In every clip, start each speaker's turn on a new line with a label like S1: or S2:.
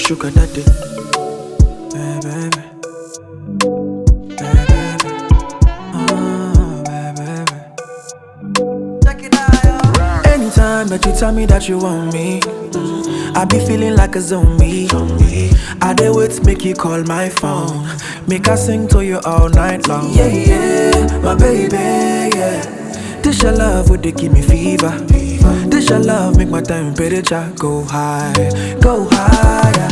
S1: sugar daddy. Baby, baby, baby. Check it out. Anytime that you tell me that you want me, I be feeling like a zombie. I dey wait, make you call my phone. Make I sing to you all night long. Yeah, yeah, my baby, yeah. This your love, would they give me fever? This your love, make my temperature go high, go higher.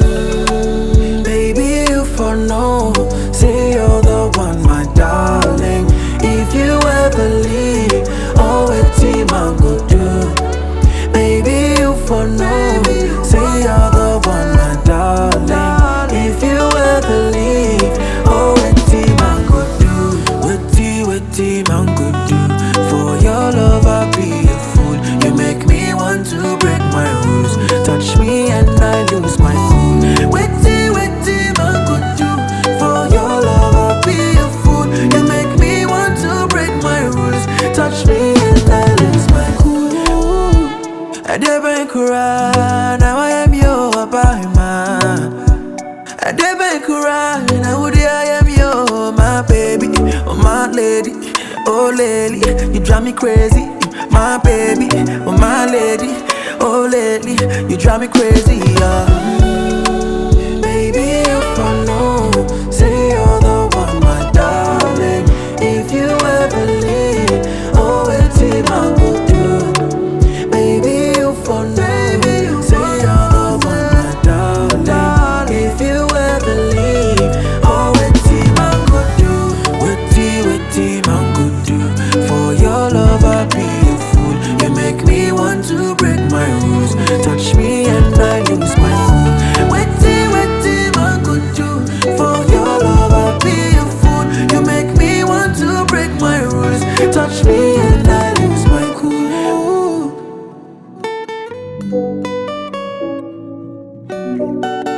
S1: Baby, you for know, say you're the one, my darling. If you ever leave, oh, what team I go do? Baby, you for know, say you're the one, my darling. If you ever leave, oh, what team I go do? What team I go do? For your love, I'll be a fool. You make me want to break my rules. Touch me and I lose my cool. What team I go do? For your love, I'll be a fool. You make me want to break my rules. Touch me and I lose my cool. I didn't cry, now I am your man. I didn't cry, now I am your my baby, oh my lady, oh lady, you drive me crazy, my baby, oh my lady, oh lady, you drive me crazy, Baby, if I know, say you're the one, my darling. If you ever leave, oh, it's in my good do. Baby, if I know, say you're the one, my darling. If you ever leave, oh, it's in my good do. What my good do? For your love, I'll be a fool. You make me want to break my rules. Touch me and I lose my cool. What my good do? For your love, I'll be a fool. You make me want to break my rules. Touch me and I lose my cool.